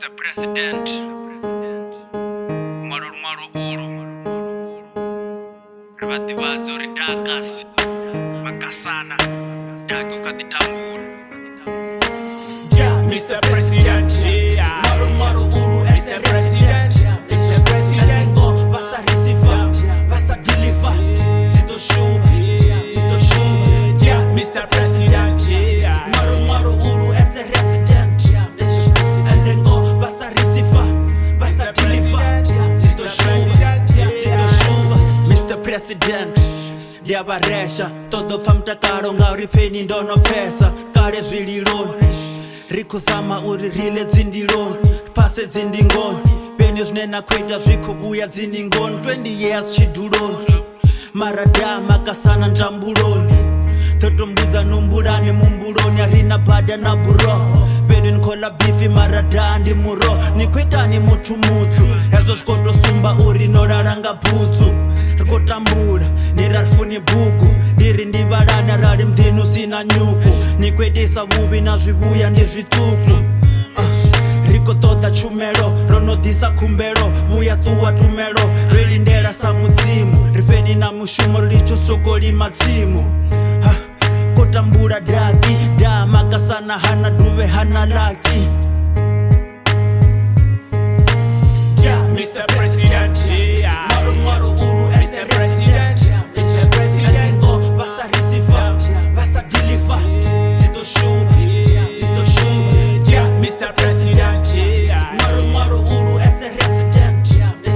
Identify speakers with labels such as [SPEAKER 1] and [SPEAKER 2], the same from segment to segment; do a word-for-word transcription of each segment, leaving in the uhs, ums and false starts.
[SPEAKER 1] Mister President, Maru Maru Uru, Rivati Vazo Ridakas, Makasana, Dago Katitambur.
[SPEAKER 2] Yeah, Mister President, yeah. Maru Maru Uru, Mister President, Mister President, go, Vasa receiver, Vasa deliver, Tito show, Tito show. Yeah, Mister President, yeah. Maru Maru Uru, as a resident, and then go, Vasa receiver, Vasa deliver, Tito show, Tito show. Mister President, Diavaresha, todo famta caro, ngauri penny ndono pesa, kare zililoni. Rikusama uri rile zindiloni, pase zindingoni, penye znena kweta zikubuya zindingoni, twenty years chiduloni, maradama kasana njambuloni, toto mbuza numbulani mumbuloni, arina bada na buro, penye nkola bifi maradandi muro, nikweta ni mutu mutu, ezo skoto sumba uri noraranga butu, rikotambula, nirarfuni bugu, diri ndivarana rari mdinu sina nyuku, nikwedesa vuvi na zvivuya nezvituku. uh, Riko toda chumero, ronodisa kumbero, vuya tuwa tumero, relindera sa mudzimu, ripeni na mushumo richo soko limadzimu. uh, Kotambula daki, da makasana hana duve hana laki. Yeah, Mister President, yeah. Maru Maru Uru, Mister President, Mister President, go, Vasa receiver, Vasa deliver, Tito show, Tito show. Yeah, Mister President, yeah. Maru Maru Uru, as a resident,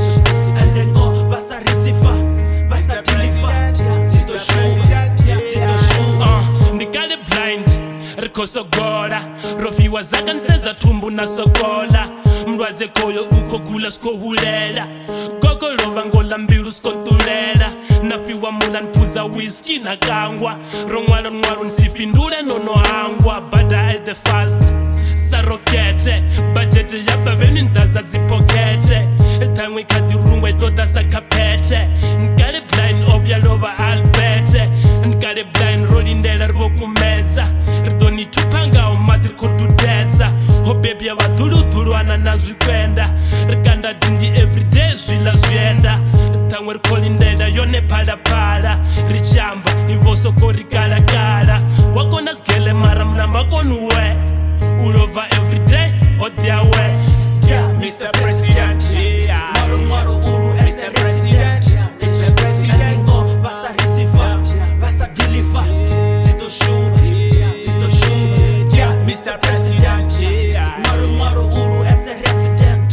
[SPEAKER 2] and then go, Vasa receiver, Vasa deliver, Tito show, Tito show.
[SPEAKER 3] Uh, Ndikale blind, rikosogola, rofiwa zaka nseza tumbu na sokola. Mrwaze koyo uko kula sko hulela, gogo loba ngola mbiru sko tulela. Nafiwa mula npuza whisky na kangwa, rongwalo nwaro nsipindule nono hangwa. Bada at the fast, sarokete, budget yapa veni ndaza zipokete. Tangwe kadirungwe toda sakapete. Nkale blind obya loba albete, nkale blind rolindela rboku meza. Rdoni tupanga o madri kotudeza. Oh baby ya wadulu dulu anana zwikwenda. Rikanda dindi everyday zwila zwienda. Tangwe rikolindela yone pala pala. Richamba nivoso kori gala gala. Wakona skele mara mnamba konuwe. Ulova everyday odia we.
[SPEAKER 2] Yeah, Mister President, yeah. Maru Maru Uru, Mister President, Mister President, go, Vasa receiver, Vasa deliver, Tito show, Tito show. Yeah, Mister President, yeah. Maru Maru Uru, as a resident,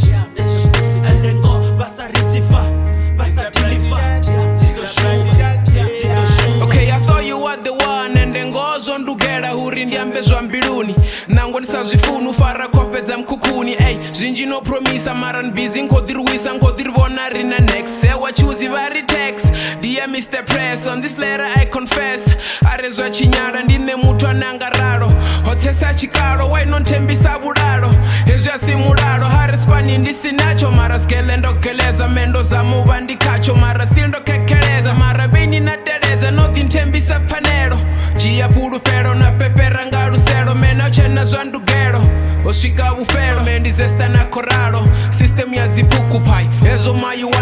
[SPEAKER 2] and then go, Vasa receiver, Vasa deliver, Tito show, Tito show.
[SPEAKER 4] Okay, I thought you were the one, and then goes on together. Hurindi ambezwa mbiluni, nango nisazifunu fara kopedza mkukuni. Ey, zinji no promisa maran busy nkodirwisa nkodirvona rina next. Say what choose vari text. Dear Mister Press, on this letter I confess. Arezwa chinyara ndine mutu ananga raro. Hotesa chikaro, why non tembisa buraro. Ezwa simuraro, harispani ndisinacho. Mara skele ndokeleza, mendo za muvandikacho. Mara still ndokekeleza, mara bini na tereza. Nothing tembisa panero. Chia puru fero na pepera ngarusero. Mena chena zwandugero. Oswika ufero, mendi zesta na koraro. System ya zipuku pai, ezo mayu